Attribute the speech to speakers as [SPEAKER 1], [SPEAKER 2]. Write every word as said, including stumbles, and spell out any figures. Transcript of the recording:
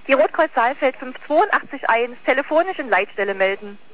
[SPEAKER 1] Die Rotkreuz Saalfeld fünf zwei acht eins telefonisch in Leitstelle melden.